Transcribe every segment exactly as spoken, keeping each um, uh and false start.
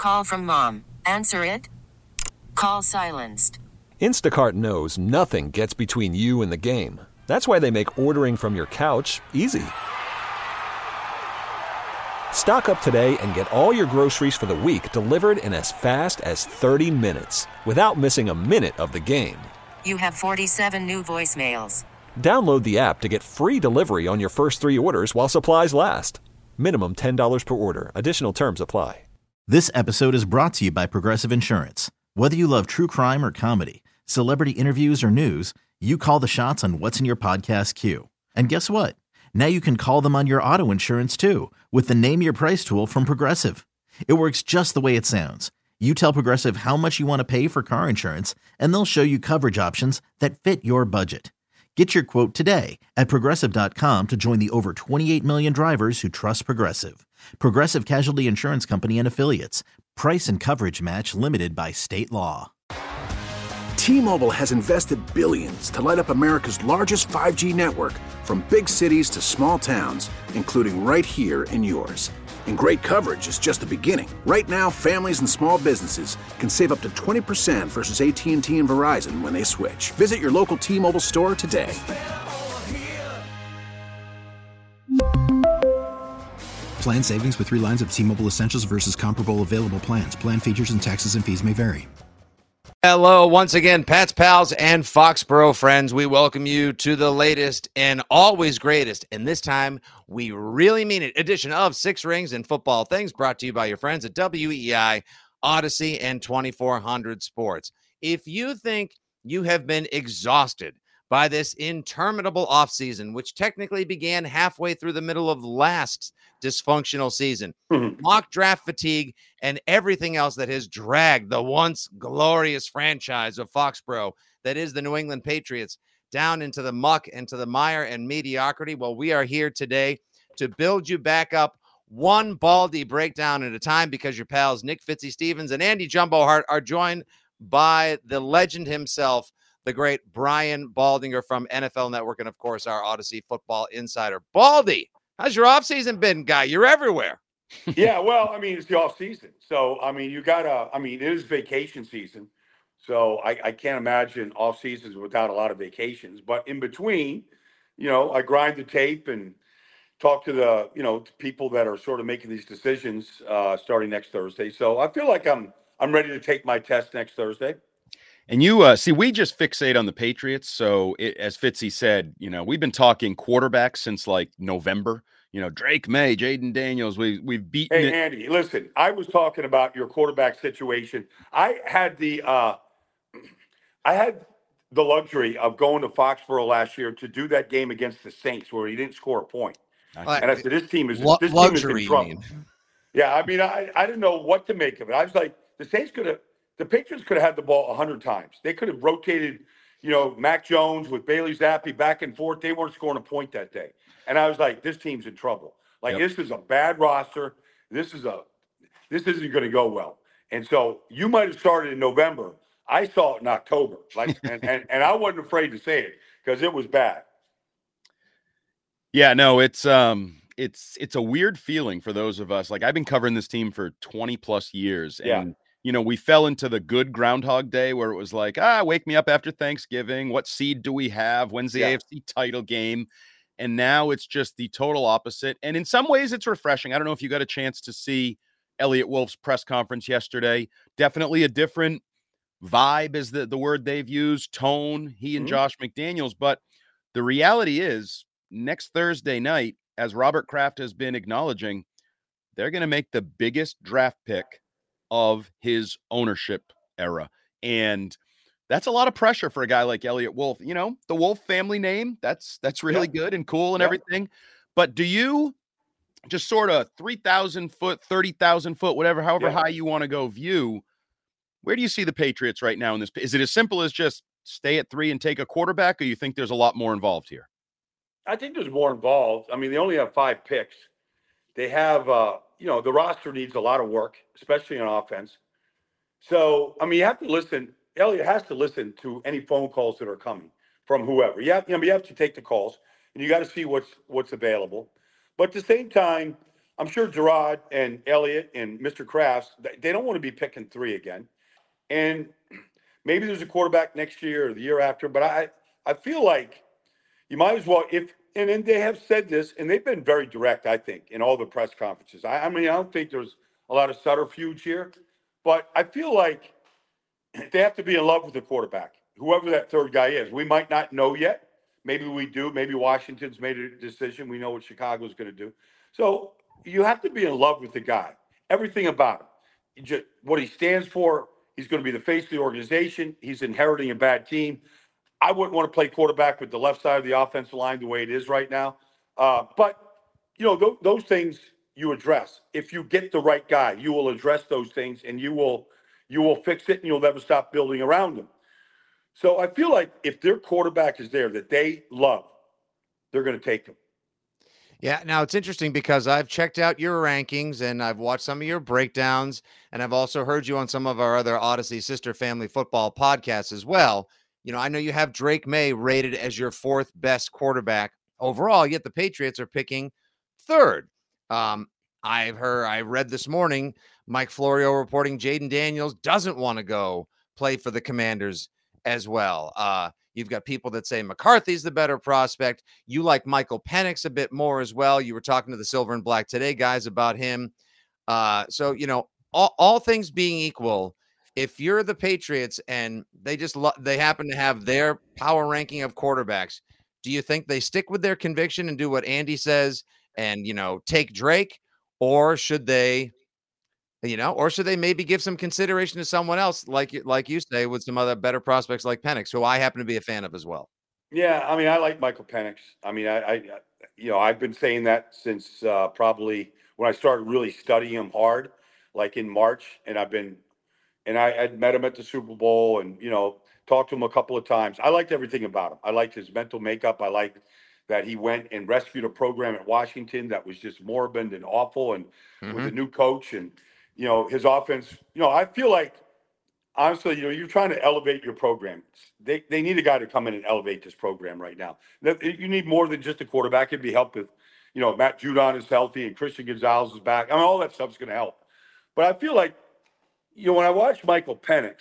Call from mom. Answer it. Call silenced. Instacart knows nothing gets between you and the game. That's why they make ordering from your couch easy. Stock up today and get all your groceries for the week delivered in as fast as thirty minutes without missing a minute of the game. You have forty-seven new voicemails. Download the app to get free delivery on your first three orders while supplies last. Minimum ten dollars per order. Additional terms apply. This episode is brought to you by Progressive Insurance. Whether you love true crime or comedy, celebrity interviews or news, you call the shots on what's in your podcast queue. And guess what? Now you can call them on your auto insurance too with the Name Your Price tool from Progressive. It works just the way it sounds. You tell Progressive how much you want to pay for car insurance, and they'll show you coverage options that fit your budget. Get your quote today at Progressive dot com to join the over twenty-eight million drivers who trust Progressive. Progressive Casualty Insurance Company and Affiliates. Price and coverage match limited by state law. T-Mobile has invested billions to light up America's largest five G network, from big cities to small towns, including right here in yours. And great coverage is just the beginning. Right now, families and small businesses can save up to twenty percent versus A T and T and Verizon when they switch. Visit your local T-Mobile store today. Plan savings with three lines of T-Mobile Essentials versus comparable available plans. Plan features and taxes and fees may vary. Hello, once again, Pat's Pals and Foxborough friends. We welcome you to the latest and always greatest, and this time we really mean it, edition of Six Rings and Football Things, brought to you by your friends at W E I, Odyssey, and twenty-four hundred Sports. If you think you have been exhausted by this interminable offseason, which technically began halfway through the middle of last dysfunctional season, mm-hmm. mock draft fatigue, and everything else that has dragged the once glorious franchise of Foxborough that is the New England Patriots down into the muck and to the mire and mediocrity, well, we are here today to build you back up one Baldy breakdown at a time, because your pals Nick Fitzy Stevens and Andy Jumbo Hart are joined by the legend himself, the great Brian Baldinger from N F L Network, and of course our Odyssey Football Insider. Baldy, how's your offseason been, guy? You're everywhere. Yeah, well, I mean, it's the off season. So, I mean, you got to, I mean, it is vacation season. So I, I can't imagine off seasons without a lot of vacations. But in between, you know, I grind the tape and talk to the, you know, to people that are sort of making these decisions uh, starting next Thursday. So I feel like I'm, I'm ready to take my test next Thursday. And you uh, see, we just fixate on the Patriots. So it, as Fitzy said, you know, we've been talking quarterbacks since like November. You know, Drake May, Jaden Daniels, we, we've beaten Hey, it. Andy, listen, I was talking about your quarterback situation. I had the uh, I had the luxury of going to Foxborough last year to do that game against the Saints where he didn't score a point. Uh, and I said, this team is L- this luxury, team is in trouble. Yeah, I mean, I, I didn't know what to make of it. I was like, the Saints could have, the Patriots could have had the ball a hundred times. They could have rotated, you know, Mac Jones with Bailey Zappi back and forth. They weren't scoring a point that day. And I was like, this team's in trouble. Like, yep. This is a bad roster. This is a, this isn't going to go well. And so you might have started in November. I saw it in October. Like, and, and, and I wasn't afraid to say it because it was bad. Yeah, no, it's, um, it's, it's a weird feeling for those of us. Like, I've been covering this team for twenty plus years. And, yeah. you know, we fell into the good Groundhog Day where it was like, ah, wake me up after Thanksgiving. What seed do we have? When's the yeah. A F C title game? And now it's just the total opposite. And in some ways it's refreshing. I don't know if you got a chance to see Elliott Wolf's press conference yesterday. Definitely a different vibe is the, the word they've used, tone, he and mm-hmm. Josh McDaniels. But the reality is next Thursday night, as Robert Kraft has been acknowledging, they're going to make the biggest draft pick of his ownership era. And that's a lot of pressure for a guy like Elliott Wolf. You know, the Wolf family name, that's that's really yeah. good and cool and yeah. everything. But do you just sort of three thousand foot, thirty thousand foot, whatever, however yeah. high you want to go view, where do you see the Patriots right now in this? Is it as simple as just stay at three and take a quarterback, or you think there's a lot more involved here? I think there's more involved. I mean, they only have five picks. They have, uh, you know, the roster needs a lot of work, especially on offense. So, I mean, you have to listen. Elliott has to listen to any phone calls that are coming from whoever. You have, you know, you have to take the calls, and you got to see what's what's available. But at the same time, I'm sure Gerard and Elliott and Mister Krafts, they don't want to be picking three again. And maybe there's a quarterback next year or the year after, but I, I feel like you might as well, if, and, and they have said this, and they've been very direct, I think, in all the press conferences. I, I mean, I don't think there's a lot of subterfuge here, but I feel like they have to be in love with the quarterback, whoever that third guy is. We might not know yet. Maybe we do. Maybe Washington's made a decision. We know what Chicago's going to do. So you have to be in love with the guy, everything about him. He just, what he stands for, he's going to be the face of the organization. He's inheriting a bad team. I wouldn't want to play quarterback with the left side of the offensive line the way it is right now. Uh, but, you know, th- those things you address. If you get the right guy, you will address those things, and you will you will fix it, and you'll never stop building around them. So I feel like if their quarterback is there that they love, they're going to take him. Yeah, now it's interesting because I've checked out your rankings and I've watched some of your breakdowns, and I've also heard you on some of our other Odyssey Sister Family Football podcasts as well. You know, I know you have Drake May rated as your fourth best quarterback overall, yet the Patriots are picking third. Um, I've heard, I read this morning, Mike Florio reporting Jaden Daniels doesn't want to go play for the Commanders as well. Uh, you've got people that say McCarthy's the better prospect. You like Michael Penix a bit more as well. You were talking to the Silver and Black Today guys about him. Uh, so, you know, all, all things being equal, if you're the Patriots and they just lo- they happen to have their power ranking of quarterbacks, do you think they stick with their conviction and do what Andy says and, you know, take Drake, or should they, you know, or should they maybe give some consideration to someone else, like like you say, with some other better prospects like Penix, who I happen to be a fan of as well? Yeah, I mean, I like Michael Penix. I mean, I, I you know, I've been saying that since uh, probably when I started really studying him hard, like in March, and I've been, and I had met him at the Super Bowl, and you know, talked to him a couple of times. I liked everything about him. I liked his mental makeup. I liked that he went and rescued a program at Washington that was just moribund and awful, and mm-hmm. with a new coach and. You know, his offense, you know, I feel like, honestly, you know, you're trying to elevate your program. They they need a guy to come in and elevate this program right now. You need more than just a quarterback. It'd be help if, you know, Matt Judon is healthy and Christian Gonzalez is back. I mean, all that stuff's going to help. But I feel like, you know, when I watched Michael Penix,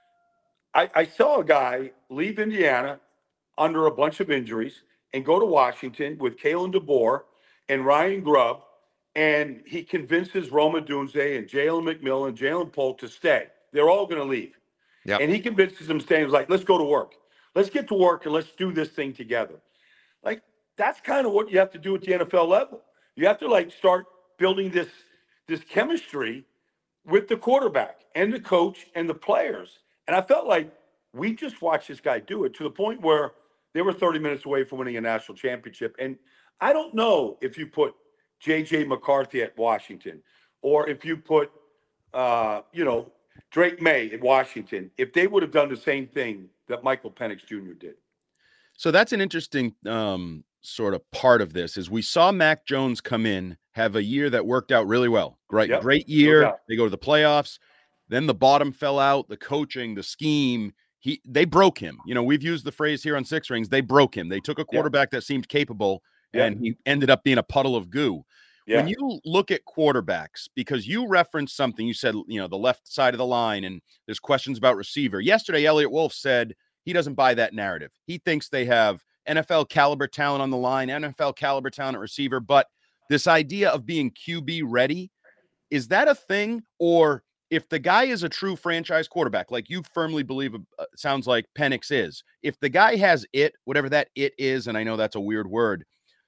I, I saw a guy leave Indiana under a bunch of injuries and go to Washington with Kalen DeBoer and Ryan Grubb. And he convinces Roma Dunze and Jalen McMillan, Jalen Polk to stay. They're all going to leave. Yep. And he convinces them to stay. He's like, let's go to work. Let's get to work and let's do this thing together. Like, that's kind of what you have to do at the N F L level. You have to, like, start building this, this chemistry with the quarterback and the coach and the players. And I felt like we just watched this guy do it to the point where they were thirty minutes away from winning a national championship. And I don't know if you put J J McCarthy at Washington, or if you put, uh, you know, Drake May at Washington, if they would have done the same thing that Michael Penix Junior did. So that's an interesting um, sort of part of this is we saw Mac Jones come in, have a year that worked out really well. Great, yep. great year. No they go to the playoffs. Then the bottom fell out, the coaching, the scheme. He They broke him. You know, we've used the phrase here on Six Rings. They broke him. They took a quarterback yep. that seemed capable. Yeah. And he ended up being a puddle of goo. Yeah. When you look at quarterbacks, because you referenced something, you said, you know, the left side of the line, and there's questions about receiver. Yesterday, Elliott Wolf said he doesn't buy that narrative. He thinks they have N F L caliber talent on the line, N F L caliber talent at receiver. But this idea of being Q B ready, is that a thing? Or if the guy is a true franchise quarterback, like you firmly believe, uh, sounds like Penix is, if the guy has it, whatever that it is, and I know that's a weird word,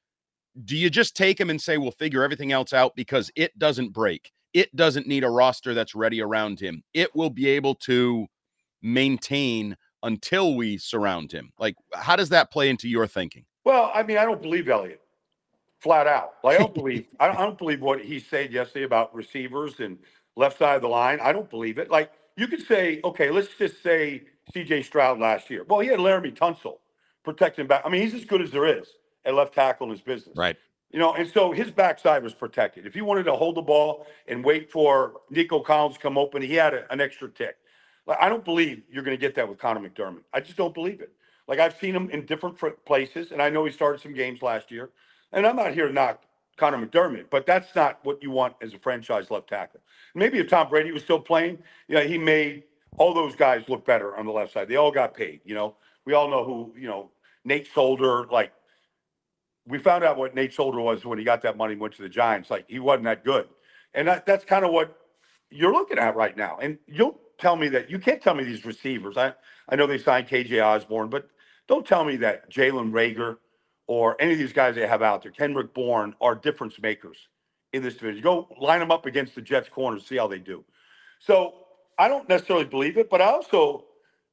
do you just take him and say, we'll figure everything else out because it doesn't break? It doesn't need a roster that's ready around him. It will be able to maintain until we surround him. Like, how does that play into your thinking? Well, I mean, I don't believe Elliott flat out. Like, I don't believe, I don't, I don't believe what he said yesterday about receivers and left side of the line. I don't believe it. Like, you could say, okay, let's just say C J Stroud last year. Well, he had Laramie Tunsil protecting back. I mean, he's as good as there is at left tackle in his business. Right. You know, and so his backside was protected. If he wanted to hold the ball and wait for Nico Collins to come open, he had a, an extra tick. Like, I don't believe you're going to get that with Connor McDermott. I just don't believe it. Like, I've seen him in different places, and I know he started some games last year. And I'm not here to knock Connor McDermott, but that's not what you want as a franchise left tackle. Maybe if Tom Brady was still playing, yeah, he made all those guys look better on the left side. They all got paid, you know. We all know who, you know, Nate Solder, like, we found out what Nate Solder was when he got that money and went to the Giants. Like, he wasn't that good. And that, that's kind of what you're looking at right now. And you'll tell me that you can't tell me these receivers. I, I know they signed K J Osborne, but don't tell me that Jalen Reagor or any of these guys they have out there, Kendrick Bourne, are difference makers in this division. Go line them up against the Jets corners, see how they do. So I don't necessarily believe it, but I also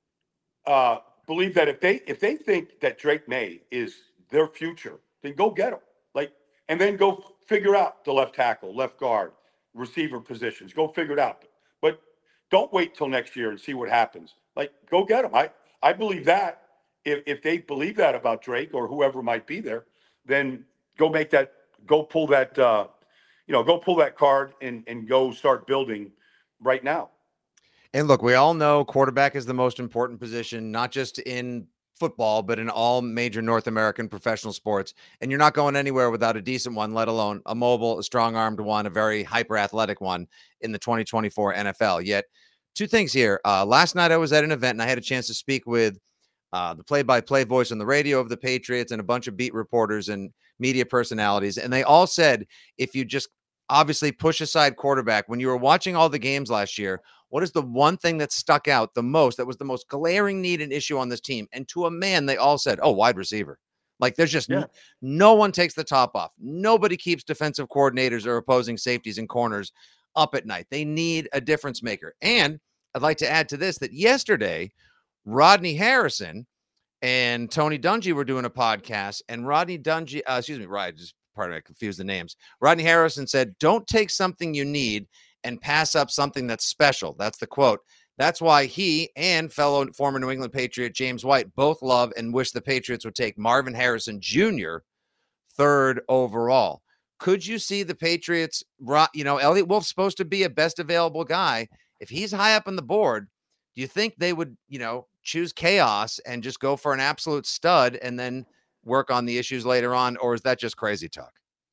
uh, believe that if they if they think that Drake May is their future, then go get him. Like, and then go figure out the left tackle, left guard, receiver positions. Go figure it out. But don't wait till next year and see what happens. Like, go get him. I, I believe that. If, if they believe that about Drake or whoever might be there, then go make that, go pull that, uh, you know, go pull that card and, and go start building right now. And look, we all know quarterback is the most important position, not just in football, but in all major North American professional sports. And you're not going anywhere without a decent one, let alone a mobile, a strong-armed one, a very hyper-athletic one in the twenty twenty-four N F L. Yet, two things here. Uh, last night I was at an event and I had a chance to speak with uh, the play-by-play voice on the radio of the Patriots and a bunch of beat reporters and media personalities. And they all said, if you just obviously push aside quarterback, when you were watching all the games last year, what is the one thing that stuck out the most, that was the most glaring need and issue on this team? And to a man, they all said, oh, wide receiver. Like, there's just yeah. n- no one takes the top off. Nobody keeps defensive coordinators or opposing safeties and corners up at night. They need a difference maker. And I'd like to add to this that yesterday, Rodney Harrison and Tony Dungy were doing a podcast, and Rodney Dungy, uh, excuse me, right, just pardon me, I confused the names. Rodney Harrison said, don't take something you need and pass up something that's special. That's the quote. That's why he and fellow former New England Patriot James White both love and wish the Patriots would take Marvin Harrison Junior third overall. Could you see the Patriots, you know, Elliott Wolf's supposed to be a best available guy. If he's high up on the board, do you think they would, you know, choose chaos and just go for an absolute stud and then work on the issues later on? Or is that just crazy talk?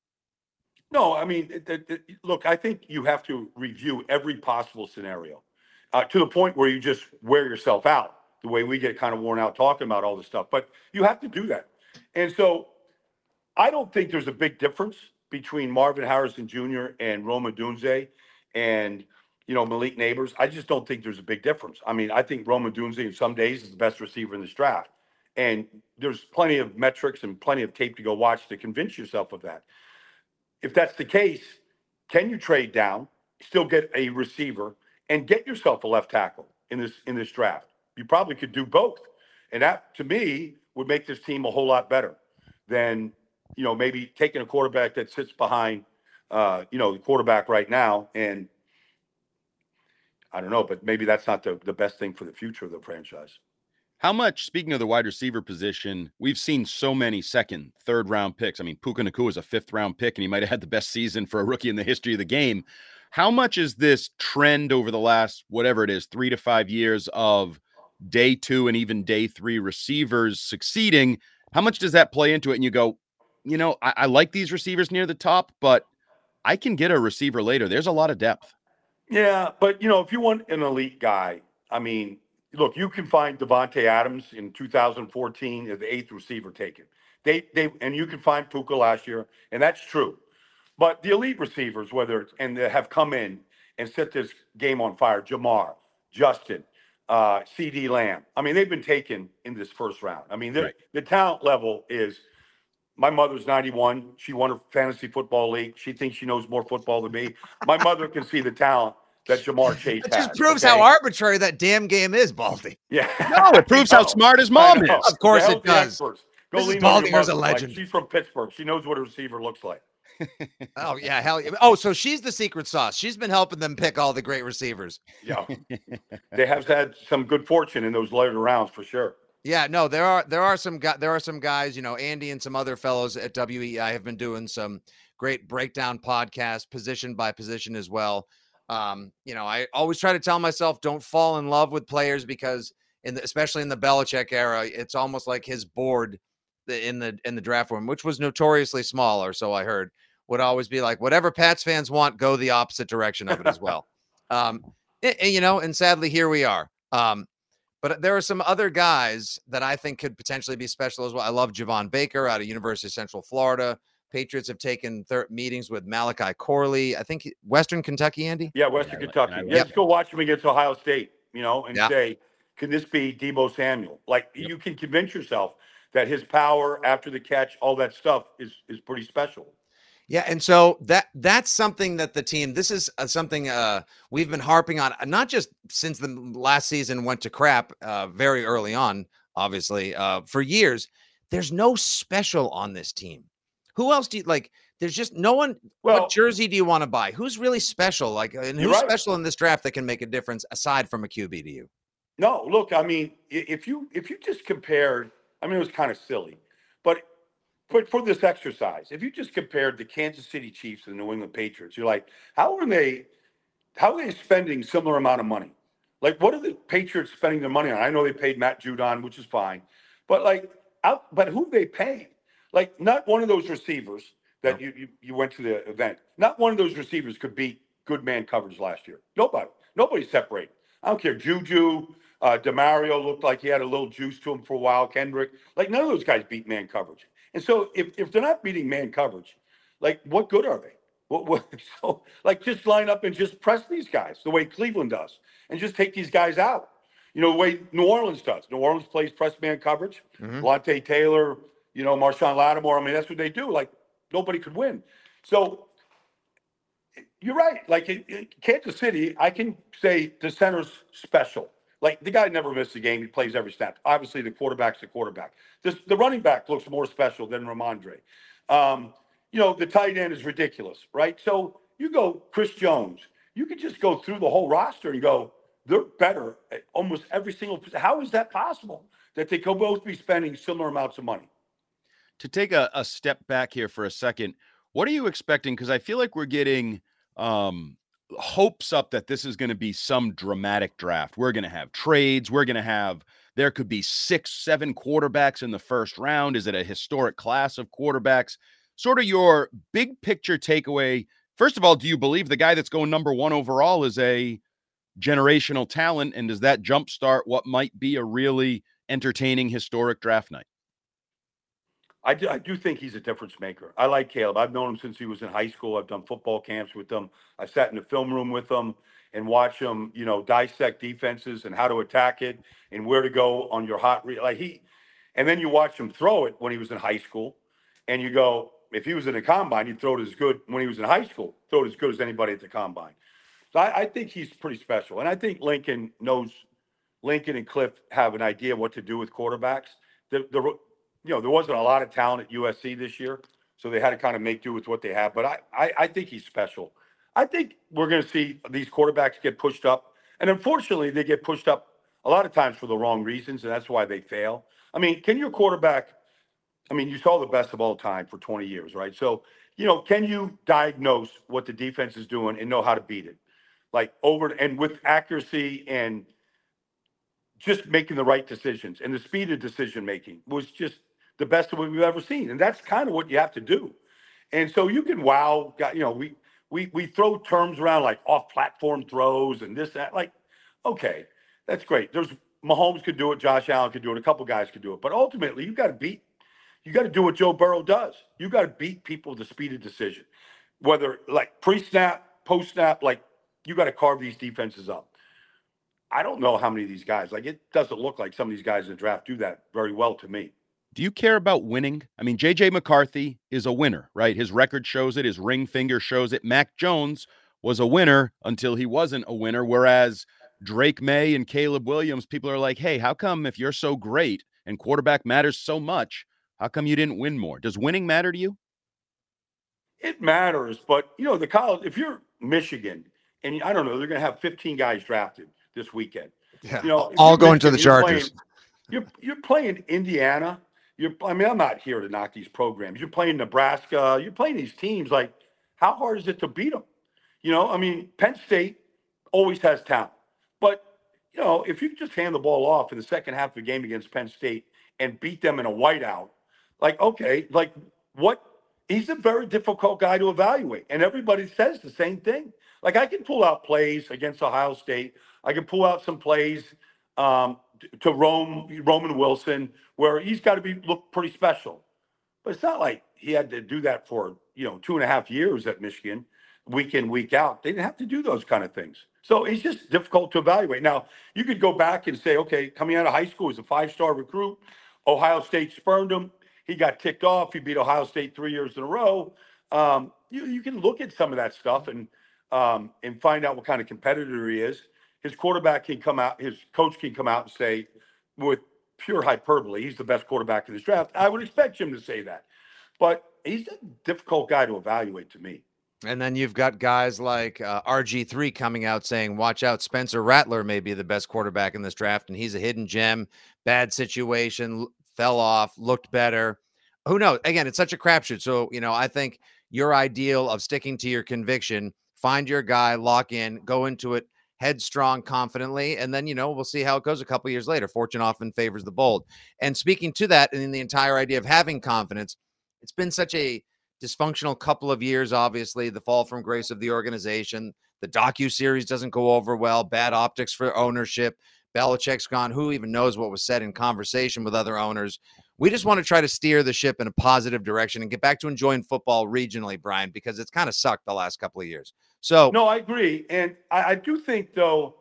No, I mean, it, it, it, look, I think you have to review every possible scenario uh, to the point where you just wear yourself out, the way we get kind of worn out talking about all this stuff. But you have to do that. And so I don't think there's a big difference between Marvin Harrison Junior and Rome Odunze and, you know, Malik Neighbors. I just don't think there's a big difference. I mean, I think Rome Odunze in some days is the best receiver in this draft. And there's plenty of metrics and plenty of tape to go watch to convince yourself of that. If that's the case, can you trade down, still get a receiver, and get yourself a left tackle in this in this draft? You probably could do both. And that, to me, would make this team a whole lot better than, you know, maybe taking a quarterback that sits behind, uh, you know, the quarterback right now. And I don't know, but maybe that's not the, the best thing for the future of the franchise. How much, speaking of the wide receiver position, we've seen so many second, third round picks. I mean, Puka Nacua is a fifth round pick, and he might have had the best season for a rookie in the history of the game. How much is this trend over the last, whatever it is, three to five years of day two and even day three receivers succeeding? How much does that play into it? And you go, you know, I, I like these receivers near the top, but I can get a receiver later. There's a lot of depth. Yeah, but, you know, if you want an elite guy, I mean, look, you can find Devontae Adams in two thousand fourteen as the eighth receiver taken. They they and you can find Puka last year, and that's true. But the elite receivers, whether it's and they have come in and set this game on fire, Jamar, Justin, uh, C D Lamb. I mean, they've been taken in this first round. I mean, right. the talent level is. My mother's ninety-one. She won her fantasy football league. She thinks she knows more football than me. My mother can see the talent that Jamar Chase has. It just has, proves okay? how arbitrary that damn game is, Baldy. Yeah. No, it proves how smart his mom is. Of course it does. Go Missus Baldinger's a legend. Like, she's from Pittsburgh. She knows what a receiver looks like. Oh, yeah. Hell yeah. Oh, so she's the secret sauce. She's been helping them pick all the great receivers. Yeah. They have had some good fortune in those later rounds for sure. Yeah, no, there are there are some guys there are some guys, you know, Andy and some other fellows at W E I have been doing some great breakdown podcasts, position by position as well. Um, you know, I always try to tell myself don't fall in love with players because in the, especially in the Belichick era, it's almost like his board in the in the draft room, which was notoriously small, or so I heard, would always be like, whatever Pats fans want, go the opposite direction of it as well. Um, and, and, you know, and sadly, here we are. Um, but there are some other guys that I think could potentially be special as well. I love Javon Baker out of University of Central Florida. Patriots have taken thir- meetings with Malachi Corley. I think he, Western Kentucky, Andy. Yeah, Western Yeah, Kentucky. like, Let's yep. go watch him against Ohio State, you know, and Yeah. say, can this be Deebo Samuel? Like, Yep. you can convince yourself that his power after the catch, all that stuff is is pretty special. Yeah, and so that that's something that the team, this is uh, something uh, we've been harping on, not just since the last season went to crap uh, very early on, obviously, uh, for years. There's no special on this team. Who else do you like? There's just no one. Well, what jersey do you want to buy? Who's really special? Like, and You're who's right. special in this draft that can make a difference aside from a Q B to you? No, look, I mean, i- if you if you just compared, I mean, it was kind of silly, but for, for this exercise, if you just compared the Kansas City Chiefs and the New England Patriots, you're like, how are they, how are they spending similar amount of money? Like, what are the Patriots spending their money on? I know they paid Matt Judon, which is fine, but like, out, but who they paying? Like, not one of those receivers that you, you you went to the event. Not one of those receivers could beat good man coverage last year. Nobody, nobody separated. I don't care. Juju, uh, DeMario looked like he had a little juice to him for a while. Kendrick, like none of those guys beat man coverage. And so if, if they're not beating man coverage, like what good are they? What, what, so like just line up and just press these guys the way Cleveland does and just take these guys out. You know, the way New Orleans does. New Orleans plays press man coverage. Mhm. Lante Taylor, you know, Marshawn Lattimore. I mean, that's what they do. Like nobody could win. So you're right. Like in, in Kansas City, I can say the center's special. Like the guy never missed a game. He plays every snap. Obviously, the quarterback's the quarterback. This, the running back looks more special than Ramondre. Um, you know, the tight end is ridiculous, right? So you go Chris Jones. You could just go through the whole roster and go, they're better at almost every single. How is that possible that they could both be spending similar amounts of money? To take a, a step back here for a second, what are you expecting? Because I feel like we're getting um, hopes up that this is going to be some dramatic draft. We're going to have trades. We're going to have, there could be six, seven quarterbacks in the first round. Is it a historic class of quarterbacks? Sort of your big picture takeaway. First of all, do you believe the guy that's going number one overall is a generational talent? And does that jumpstart what might be a really entertaining historic draft night? I do, I do think he's a difference maker. I like Caleb. I've known him since he was in high school. I've done football camps with him. I sat in the film room with him and watch him, you know, dissect defenses and how to attack it and where to go on your hot re- like he. And then you watch him throw it when he was in high school, and you go, if he was in the combine, he'd throw it as good when he was in high school. Throw it as good as anybody at the combine. So I, I think he's pretty special, and I think Lincoln knows. Lincoln and Cliff have an idea what to do with quarterbacks. The the You know, there wasn't a lot of talent at U S C this year, so they had to kind of make do with what they have. But I, I, I think he's special. I think we're going to see these quarterbacks get pushed up. And unfortunately, they get pushed up a lot of times for the wrong reasons, and that's why they fail. I mean, can your quarterback – I mean, you saw the best of all time for twenty years, right? So, you know, can you diagnose what the defense is doing and know how to beat it? Like over – and with accuracy and just making the right decisions. And the speed of decision-making was just – the best of what we've ever seen. And that's kind of what you have to do. And so you can wow, you know, we we we throw terms around like off-platform throws and this, that. Like, okay, that's great. There's Mahomes could do it, Josh Allen could do it, a couple guys could do it. But ultimately, you got to beat, you got to do what Joe Burrow does. You got to beat people with the speed of decision. Whether like pre-snap, post-snap, like you got to carve these defenses up. I don't know how many of these guys, like it doesn't look like some of these guys in the draft do that very well to me. Do you care about winning? I mean, J J McCarthy is a winner, right? His record shows it. His ring finger shows it. Mac Jones was a winner until he wasn't a winner, whereas Drake May and Caleb Williams, people are like, hey, how come if you're so great and quarterback matters so much, how come you didn't win more? Does winning matter to you? It matters, but, you know, the college, if you're Michigan, and I don't know, they're going to have fifteen guys drafted this weekend. Yeah, you know, all going to the Chargers. You're playing, you're, you're playing Indiana. You're, I mean, I'm not here to knock these programs. You're playing Nebraska. You're playing these teams. Like, how hard is it to beat them? You know, I mean, Penn State always has talent. But, you know, if you just hand the ball off in the second half of the game against Penn State and beat them in a whiteout, like, okay, like, what he's a very difficult guy to evaluate. And everybody says the same thing. Like, I can pull out plays against Ohio State. I can pull out some plays um, to Rome, Roman Wilson, where he's got to be look pretty special. But it's not like he had to do that for, you know, two and a half years at Michigan, week in, week out. They didn't have to do those kind of things. So he's just difficult to evaluate. Now, you could go back and say, okay, coming out of high school, he's a five-star recruit. Ohio State spurned him. He got ticked off. He beat Ohio State three years in a row. Um, you, you can look at some of that stuff and um, and find out what kind of competitor he is. His quarterback can come out, his coach can come out and say, with pure hyperbole, he's the best quarterback in this draft. I would expect him to say that. But he's a difficult guy to evaluate to me. And then you've got guys like uh, R G three coming out saying, watch out, Spencer Rattler may be the best quarterback in this draft, and he's a hidden gem. Bad situation, fell off, looked better. Who knows? Again, it's such a crapshoot. So, you know, I think your ideal of sticking to your conviction, find your guy, lock in, go into it headstrong, confidently, and then, you know, we'll see how it goes a couple years later. Fortune often favors the bold. And speaking to that, and in the entire idea of having confidence, it's been such a dysfunctional couple of years, obviously, the fall from grace of the organization. The docuseries doesn't go over well, bad optics for ownership. Belichick's gone. Who even knows what was said in conversation with other owners? We just want to try to steer the ship in a positive direction and get back to enjoying football regionally, Brian, because it's kind of sucked the last couple of years. So, no, I agree. And I, I do think, though,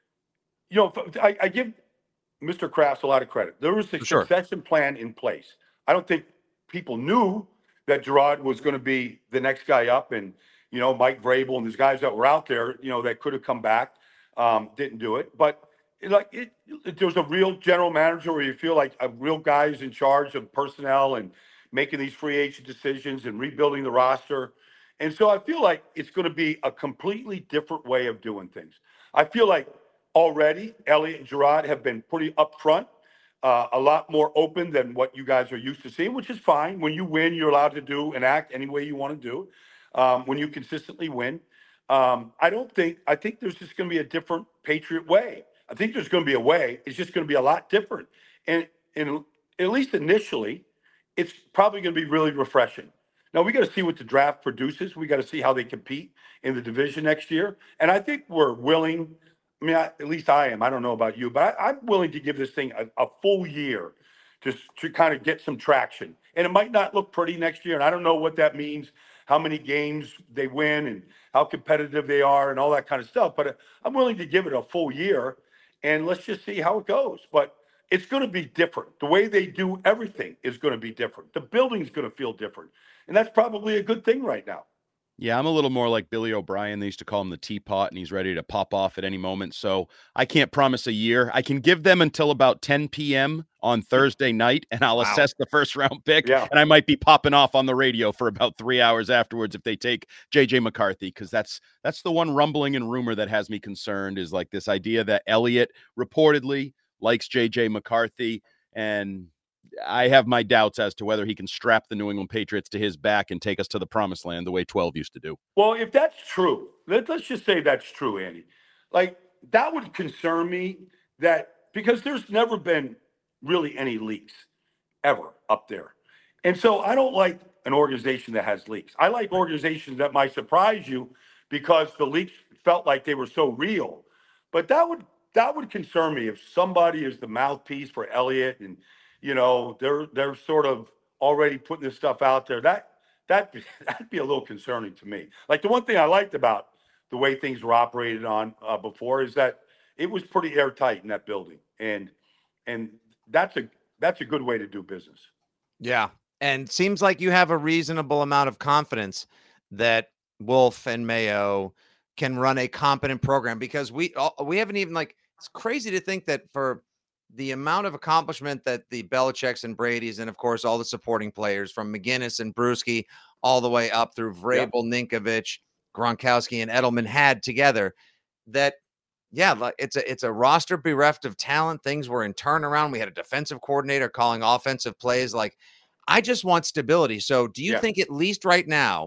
you know, I, I give Mister Kraft a lot of credit. There was a For sure. succession plan in place. I don't think people knew that Gerard was going to be the next guy up, and, you know, Mike Vrabel and these guys that were out there, you know, that could have come back, um, didn't do it. But it, like it, it, there was a real general manager where you feel like a real guy is in charge of personnel and making these free agent decisions and rebuilding the roster. And so I feel like it's going to be a completely different way of doing things. I feel like already Elliott and Gerard have been pretty upfront. Uh, a lot more open than what you guys are used to seeing, which is fine. When you win, you're allowed to do and act any way you want to do. Um, when you consistently win, um, I don't think, I think there's just going to be a different Patriot way. I think there's going to be a way. It's just going to be a lot different. And, and at least initially, it's probably going to be really refreshing. Now, we got to see what the draft produces. We got to see how they compete in the division next year. And I think we're willing, I mean, I, at least I am. I don't know about you, but I, I'm willing to give this thing a, a full year just to kind of get some traction. And it might not look pretty next year. And I don't know what that means, how many games they win and how competitive they are and all that kind of stuff. But I'm willing to give it a full year and let's just see how it goes. But it's going to be different. The way they do everything is going to be different. The building is going to feel different. And that's probably a good thing right now. Yeah, I'm a little more like Billy O'Brien. They used to call him the teapot, and he's ready to pop off at any moment. So I can't promise a year. I can give them until about ten p.m. on Thursday night, and I'll wow. assess the first round pick. Yeah. And I might be popping off on the radio for about three hours afterwards if they take J J McCarthy, because that's that's the one rumbling and rumor that has me concerned, is like this idea that Elliott reportedly likes J J McCarthy, and I have my doubts as to whether he can strap the New England Patriots to his back and take us to the promised land the way twelve used to do. Well, if that's true, let, let's just say that's true, Andy. Like, that would concern me, that because there's never been really any leaks ever up there. And so I don't like an organization that has leaks. I like organizations that might surprise you because the leaks felt like they were so real. But that would that would concern me if somebody is the mouthpiece for Elliott and, you know, they're they're sort of already putting this stuff out there. That that that'd be a little concerning to me. Like, the one thing I liked about the way things were operated on uh, before is that it was pretty airtight in that building, and and that's a that's a good way to do business. Yeah, and seems like you have a reasonable amount of confidence that Wolf and Mayo can run a competent program, because we we haven't even, like, it's crazy to think that for the amount of accomplishment that the Belichicks and Brady's, and of course all the supporting players from McGinnis and Bruschi all the way up through Vrabel, yeah. Ninkovich, Gronkowski, and Edelman had together, that yeah, like it's a it's a roster bereft of talent. Things were in turnaround. We had a defensive coordinator calling offensive plays. Like, I just want stability. So do you yeah. think, at least right now,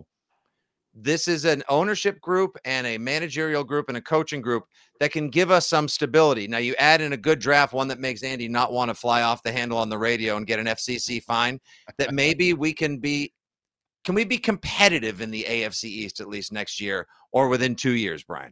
this is an ownership group and a managerial group and a coaching group that can give us some stability? Now, you add in a good draft, one that makes Andy not want to fly off the handle on the radio and get an F C C fine, that maybe we can be can we be competitive in the A F C East at least next year or within two years, Brian?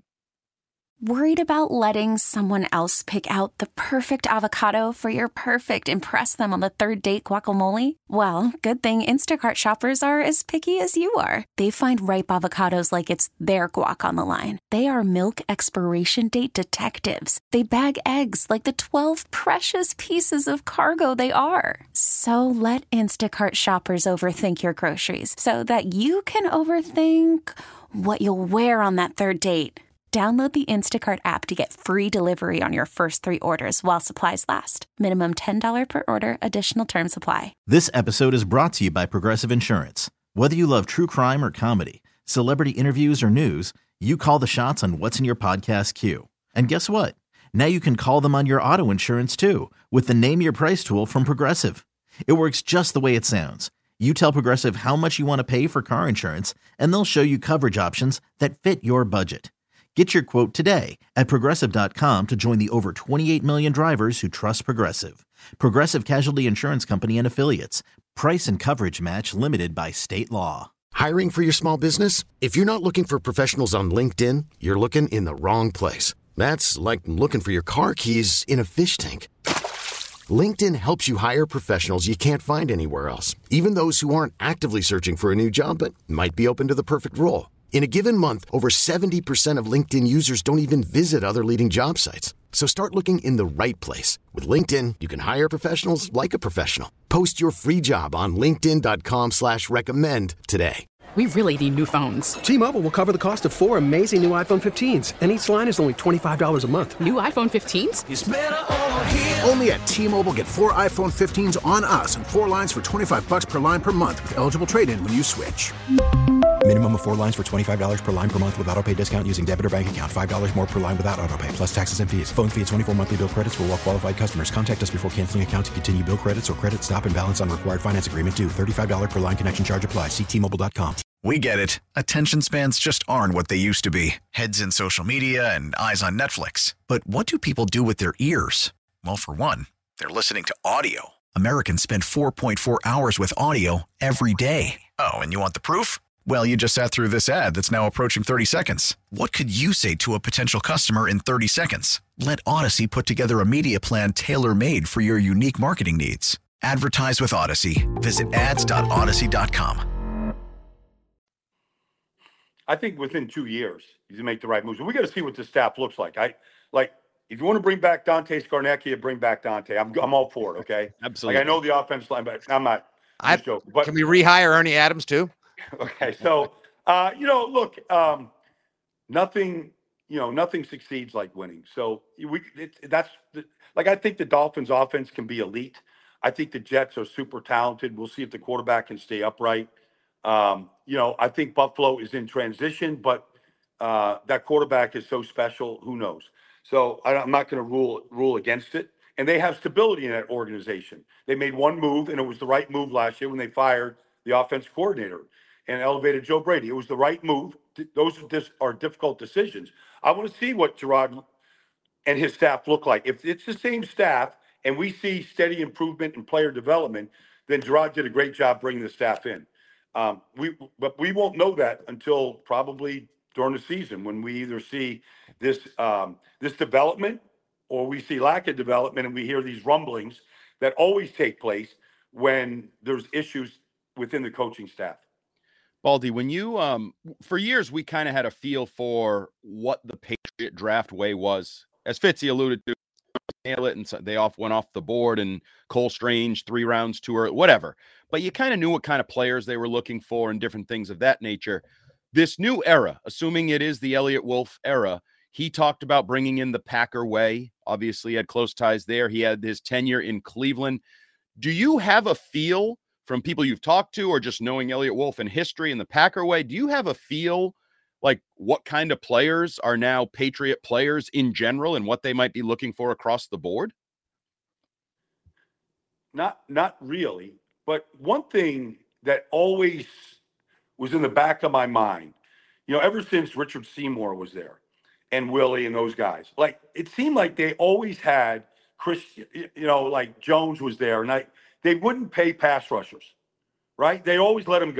Worried about letting someone else pick out the perfect avocado for your perfect impress them on the third date guacamole? Well, good thing Instacart shoppers are as picky as you are. They find ripe avocados like it's their guac on the line. They are milk expiration date detectives. They bag eggs like the twelve precious pieces of cargo they are. So let Instacart shoppers overthink your groceries so that you can overthink what you'll wear on that third date. Download the Instacart app to get free delivery on your first three orders while supplies last. Minimum ten dollars per order. Additional terms apply. This episode is brought to you by Progressive Insurance. Whether you love true crime or comedy, celebrity interviews or news, you call the shots on what's in your podcast queue. And guess what? Now you can call them on your auto insurance too with the Name Your Price tool from Progressive. It works just the way it sounds. You tell Progressive how much you want to pay for car insurance, and they'll show you coverage options that fit your budget. Get your quote today at Progressive dot com to join the over twenty-eight million drivers who trust Progressive. Progressive Casualty Insurance Company and Affiliates. Price and coverage match limited by state law. Hiring for your small business? If you're not looking for professionals on LinkedIn, you're looking in the wrong place. That's like looking for your car keys in a fish tank. LinkedIn helps you hire professionals you can't find anywhere else, even those who aren't actively searching for a new job but might be open to the perfect role. In a given month, over seventy percent of LinkedIn users don't even visit other leading job sites. So start looking in the right place. With LinkedIn, you can hire professionals like a professional. Post your free job on linkedin dot com slash recommend today. We really need new phones. T-Mobile will cover the cost of four amazing new iPhone fifteens, and each line is only twenty-five dollars a month. New iPhone fifteens? It's better over here. Only at T-Mobile, get four iPhone fifteens on us and four lines for twenty-five dollars per line per month with eligible trade-in when you switch. Minimum of four lines for twenty-five dollars per line per month with autopay discount using debit or bank account. five dollars more per line without autopay, plus taxes and fees. Phone fee at twenty-four monthly bill credits for well-qualified customers. Contact us before canceling account to continue bill credits or credit stop and balance on required finance agreement due. thirty-five dollars per line connection charge applies. See T Mobile dot com. We get it. Attention spans just aren't what they used to be. Heads in social media and eyes on Netflix. But what do people do with their ears? Well, for one, they're listening to audio. Americans spend four point four hours with audio every day. Oh, and you want the proof? Well, you just sat through this ad that's now approaching thirty seconds. What could you say to a potential customer in thirty seconds? Let Odyssey put together a media plan tailor-made for your unique marketing needs. Advertise with Odyssey. Visit ads dot odyssey dot com. I think within two years, you make the right moves. We got to see what the staff looks like. I like if you want to bring back Dante Scarnecchia, bring back Dante. I'm I'm all for it. Okay, absolutely. Like I know the offensive line, but I'm not. I'm I joking. But can we rehire Ernie Adams too? Okay, so uh, you know, look, um, nothing, you know, nothing succeeds like winning. So we it, that's the, like I think the Dolphins' offense can be elite. I think the Jets are super talented. We'll see if the quarterback can stay upright. Um, you know, I think Buffalo is in transition, but uh, that quarterback is so special. Who knows? So I, I'm not going to rule rule against it. And they have stability in that organization. They made one move, and it was the right move last year when they fired the offensive coordinator and elevated Joe Brady. It was the right move. Those are, dis- are difficult decisions. I want to see what Gerard and his staff look like. If it's the same staff and we see steady improvement in player development, then Gerard did a great job bringing the staff in. Um, we, but we won't know that until probably during the season when we either see this um, this development or we see lack of development, and we hear these rumblings that always take place when there's issues within the coaching staff. Baldy, when you um for years we kind of had a feel for what the Patriot draft way was, as Fitzy alluded to. Nail it, and so they off went off the board, and Cole Strange three rounds two or whatever. But you kind of knew what kind of players they were looking for and different things of that nature. This new era, assuming it is the Elliott Wolf era, he talked about bringing in the Packer way. Obviously, he had close ties there. He had his tenure in Cleveland. Do you have a feel from people you've talked to, or just knowing Elliott Wolf and history and the Packer way? Do you have a feel like what kind of players are now Patriot players in general and what they might be looking for across the board? Not, not really. But one thing that always was in the back of my mind, you know, ever since Richard Seymour was there and Willie and those guys, like it seemed like they always had Chris, you know, like Jones was there, and I, they wouldn't pay pass rushers, right? They always let him go. Yeah.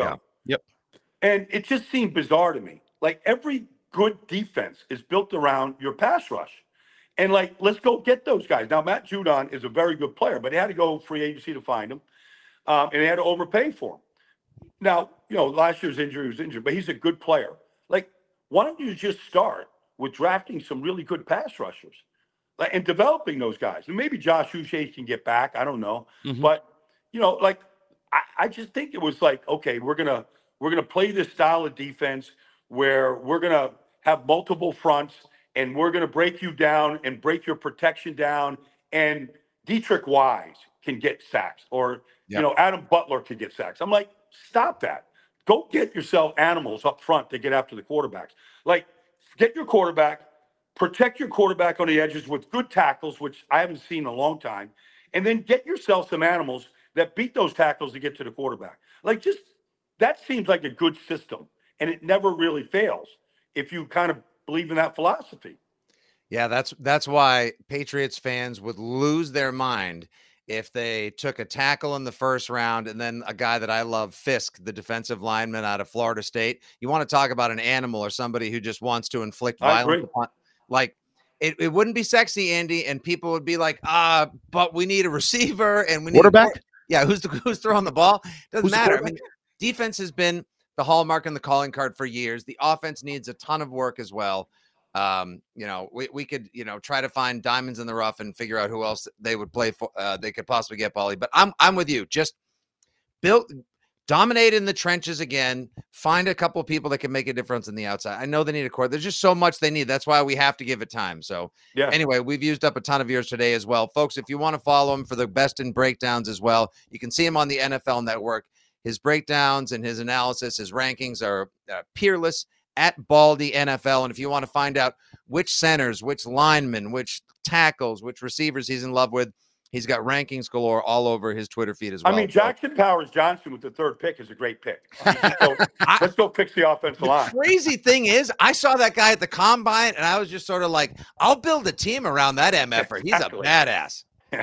Yep. And it just seemed bizarre to me. Like every good defense is built around your pass rush. And like, let's go get those guys. Now, Matt Judon is a very good player, but he had to go free agency to find him. Um, and they had to overpay for him. Now, you know, last year's injury was injured, but he's a good player. Like, why don't you just start with drafting some really good pass rushers like, and developing those guys? And maybe Josh Uche can get back. I don't know. Mm-hmm. But, you know, like, I, I just think it was like, okay, we're going to we're gonna play this style of defense where we're going to have multiple fronts and we're going to break you down and break your protection down. And Dietrich Wise can get sacks or, yep. you know, Adam Butler can get sacks. I'm like, stop that. Go get yourself animals up front to get after the quarterbacks. Like, get your quarterback, protect your quarterback on the edges with good tackles, which I haven't seen in a long time, and then get yourself some animals that beat those tackles to get to the quarterback. Like, just that seems like a good system, and it never really fails if you kind of believe in that philosophy. Yeah, that's that's why Patriots fans would lose their mind if they took a tackle in the first round and then a guy that I love, Fisk, the defensive lineman out of Florida State. You want to talk about an animal or somebody who just wants to inflict violence upon, like it, it wouldn't be sexy, Andy, and people would be like, ah, but we need a receiver and we need quarterback. A, yeah, who's the, who's throwing the ball? Doesn't who's matter. I mean, defense has been the hallmark and the calling card for years. The offense needs a ton of work as well. Um, you know, we, we could, you know, try to find diamonds in the rough and figure out who else they would play for. Uh, they could possibly get Paulie, but I'm, I'm with you. Just build, dominate in the trenches again, find a couple of people that can make a difference in the outside. I know they need a core. There's just so much they need. That's why we have to give it time. So yeah. Anyway, we've used up a ton of yours today as well. Folks, if you want to follow him for the best in breakdowns as well, you can see him on the N F L Network. His breakdowns and his analysis, his rankings are uh, peerless. At Baldy N F L. And if you want to find out which centers, which linemen, which tackles, which receivers he's in love with, he's got rankings galore all over his Twitter feed as well. I mean, Jackson Powers Johnson with the third pick is a great pick. Let's go, let's go fix the offensive the line. Crazy thing is, I saw that guy at the combine, and I was just sort of like, I'll build a team around that M F-er. He's exactly. a badass.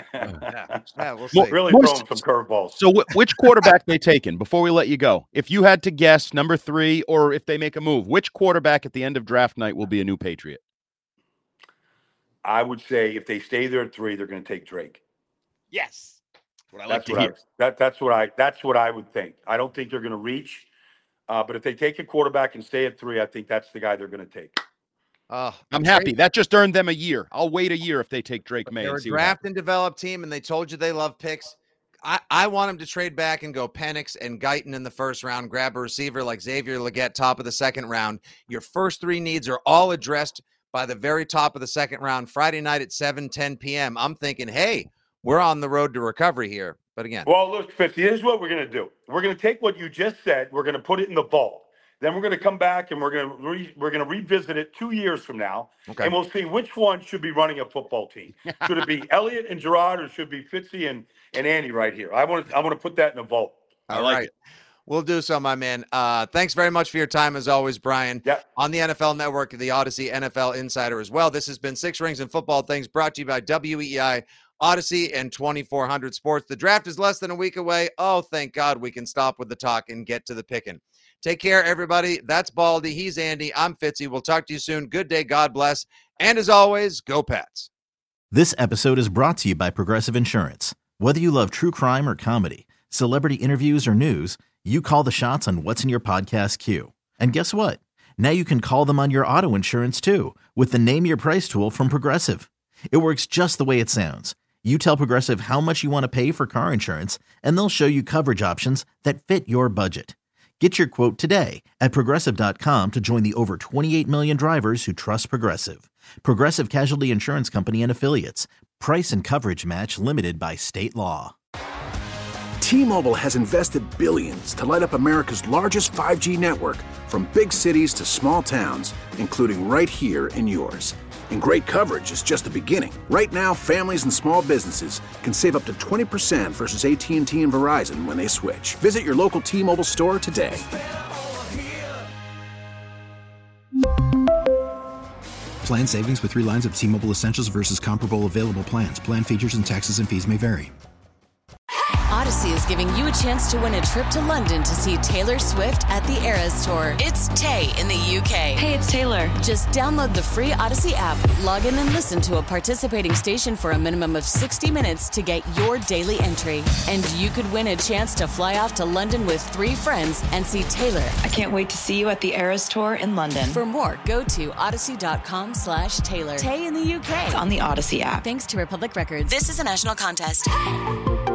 yeah, yeah, we'll see. Really throwing some curveballs. So, w- which quarterback they taken before we let you go? If you had to guess, number three, or if they make a move, which quarterback at the end of draft night will be a new Patriot? I would say if they stay there at three, they're going to take Drake. Yes, what I like that's to what hear. I, that, that's what I. That's what I would think. I don't think they're going to reach, uh, but if they take a quarterback and stay at three, I think that's the guy they're going to take. Uh, I'm happy. Drake. That just earned them a year. I'll wait a year if they take Drake May. They're a draft and develop team, and they told you they love picks. I, I want them to trade back and go Penix and Guyton in the first round, grab a receiver like Xavier Legette, top of the second round. Your first three needs are all addressed by the very top of the second round, Friday night at seven ten p.m. I'm thinking, hey, we're on the road to recovery here. But again. Well, look, fifty, here's what we're going to do. We're going to take what you just said. We're going to put it in the vault. Then we're going to come back and we're going to re- we're going to revisit it two years from now, okay. and we'll see which one should be running a football team. Should it be Elliott and Gerard, or should it be Fitzy and, and Andy right here? I want to I want to put that in a vault. All like right, it. We'll do so, my man. Uh, thanks very much for your time as always, Brian. Yeah. On the N F L Network, the Odyssey N F L Insider as well. This has been Six Rings and Football Things, brought to you by W E I, Odyssey, and twenty-four hundred Sports. The draft is less than a week away. Oh, thank God we can stop with the talk and get to the picking. Take care, everybody. That's Baldy. He's Andy. I'm Fitzy. We'll talk to you soon. Good day. God bless. And as always, go Pats. This episode is brought to you by Progressive Insurance. Whether you love true crime or comedy, celebrity interviews or news, you call the shots on what's in your podcast queue. And guess what? Now you can call them on your auto insurance too with the Name Your Price tool from Progressive. It works just the way it sounds. You tell Progressive how much you want to pay for car insurance, and they'll show you coverage options that fit your budget. Get your quote today at Progressive dot com to join the over twenty-eight million drivers who trust Progressive. Progressive Casualty Insurance Company and Affiliates. Price and coverage match limited by state law. T-Mobile has invested billions to light up America's largest five G network, from big cities to small towns, including right here in yours. And great coverage is just the beginning. Right now, families and small businesses can save up to twenty percent versus A T and T and Verizon when they switch. Visit your local T-Mobile store today. Plan savings with three lines of T-Mobile Essentials versus comparable available plans. Plan features and taxes and fees may vary. Odyssey is giving you a chance to win a trip to London to see Taylor Swift at the Eras Tour. It's Tay in the U K. Hey, it's Taylor. Just download the free Odyssey app, log in and listen to a participating station for a minimum of sixty minutes to get your daily entry. And you could win a chance to fly off to London with three friends and see Taylor. I can't wait to see you at the Eras Tour in London. For more, go to odyssey.com slash Taylor. Tay in the U K. On the Odyssey app. Thanks to Republic Records. This is a national contest.